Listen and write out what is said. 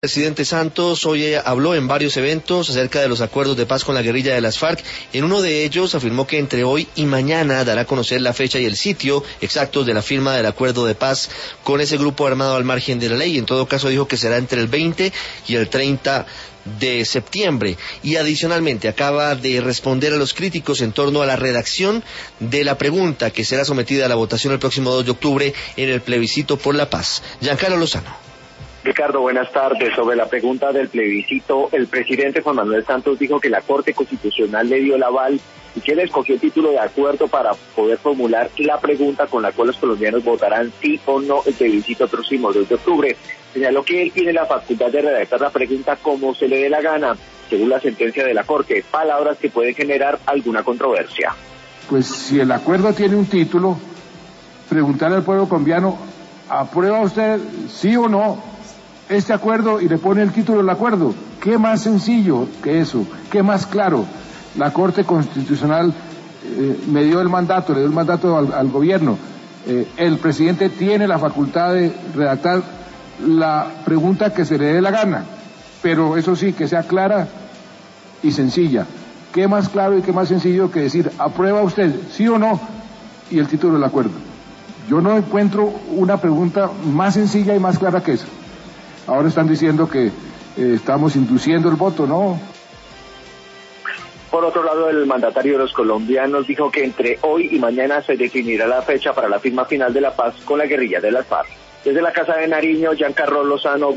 El presidente Santos hoy habló en varios eventos acerca de los acuerdos de paz con la guerrilla de las FARC. En uno de ellos afirmó que entre hoy y mañana dará a conocer la fecha y el sitio exactos de la firma del acuerdo de paz con ese grupo armado al margen de la ley. En todo caso dijo que será entre el 20 y el 30 de septiembre. Y adicionalmente acaba de responder a los críticos en torno a la redacción de la pregunta que será sometida a la votación el próximo 2 de octubre en el plebiscito por la paz. Giancarlo Lozano. Ricardo, buenas tardes. Sobre la pregunta del plebiscito, el presidente Juan Manuel Santos dijo que la Corte Constitucional le dio el aval y que él escogió el título de acuerdo para poder formular la pregunta con la cual los colombianos votarán sí o no el plebiscito próximo 2 de octubre. Señaló que él tiene la facultad de redactar la pregunta como se le dé la gana, según la sentencia de la Corte, palabras que pueden generar alguna controversia. Pues si el acuerdo tiene un título, preguntarle al pueblo colombiano, ¿aprueba usted sí o no este acuerdo? Y le pone el título del acuerdo. ¿Qué más sencillo que eso? ¿Qué más claro? La Corte Constitucional me dio el mandato, le dio el mandato al gobierno. El presidente tiene la facultad de redactar la pregunta que se le dé la gana, pero eso sí, que sea clara y sencilla. ¿Qué más claro y qué más sencillo que decir, aprueba usted sí o no y el título del acuerdo? Yo no encuentro una pregunta más sencilla y más clara que eso. Ahora están diciendo que estamos induciendo el voto, ¿no? Por otro lado, el mandatario de los colombianos dijo que entre hoy y mañana se definirá la fecha para la firma final de la paz con la guerrilla de las FARC. Desde la Casa de Nariño, Giancarlo Lozano.